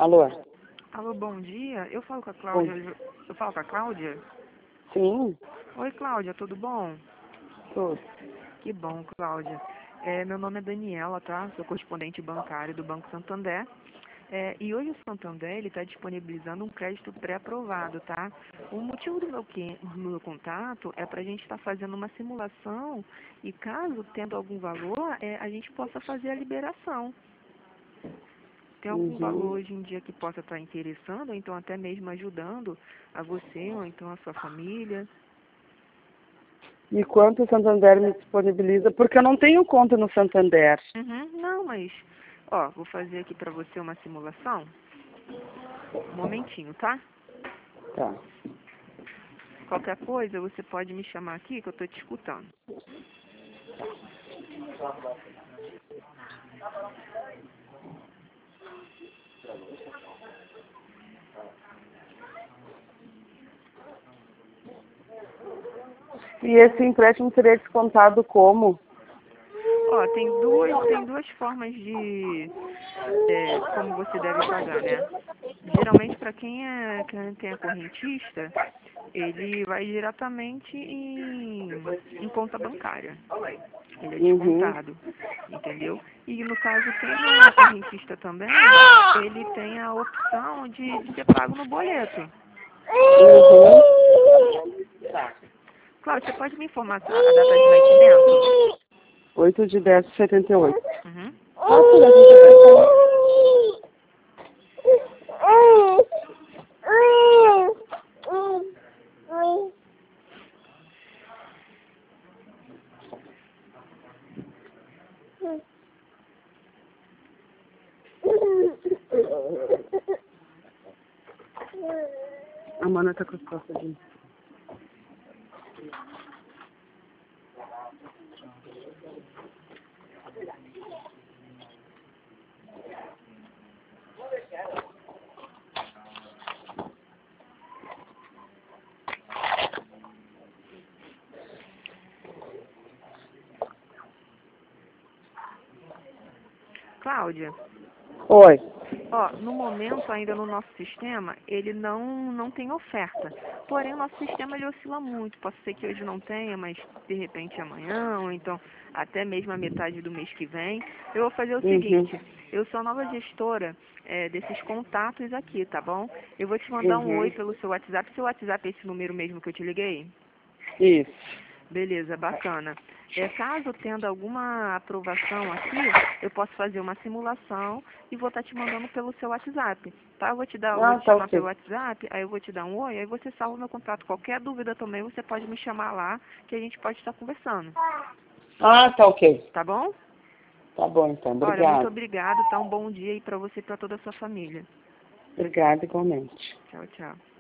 Alô? Alô, bom dia. Eu falo com a Bom. Cláudia. Eu falo com a Cláudia? Sim? Oi, Cláudia, tudo bom? Tô. Que bom, Cláudia. Meu nome é Daniela, tá? Sou correspondente bancário do Banco Santander. E hoje o Santander está disponibilizando um crédito pré-aprovado, tá? O motivo do meu contato é para a gente estar fazendo uma simulação e caso tendo algum valor, a gente possa fazer a liberação. Tem algum valor Uhum. hoje em dia que possa estar interessando, ou então até mesmo ajudando a você, ou então a sua família? E quanto o Santander me disponibiliza? Porque eu não tenho conta no Santander. Não, mas, vou fazer aqui para você uma simulação. Um momentinho, tá? Tá. Qualquer coisa, você pode me chamar aqui que eu estou te escutando. E esse empréstimo seria descontado como? Tem duas formas de como você deve pagar, né? Geralmente, para quem tem a correntista, ele vai diretamente em conta bancária. Ele é Uhum. descontado, entendeu? E no caso, quem não é correntista também, ele tem a opção de ser pago no boleto. Uhum. Cláudio, você pode me informar a data de vencimento? 8/10/78. Uhum. A mana tá com as costas de... Cláudia, Oi. no momento ainda no nosso sistema, ele não tem oferta. Porém, o nosso sistema ele oscila muito. Pode ser que hoje não tenha, mas de repente amanhã, ou então até mesmo a metade do mês que vem. Eu vou fazer o Uhum. seguinte, eu sou a nova gestora desses contatos aqui, tá bom? Eu vou te mandar um oi Uhum. pelo seu WhatsApp. Seu WhatsApp é esse número mesmo que eu te liguei? Isso. Beleza, bacana. Caso tendo alguma aprovação aqui, eu posso fazer uma simulação e vou estar te mandando pelo seu WhatsApp, tá? Eu vou Ah, te tá chamar pelo ok. WhatsApp, aí eu vou te dar um oi, aí você salva o meu contato. Qualquer dúvida também, você pode me chamar lá, que a gente pode estar conversando, Ah, tá ok. tá bom? Tá bom então. Olha, muito Obrigada. obrigado, tá? Um bom dia aí pra você e pra toda a sua família. Obrigada igualmente. Tchau, tchau.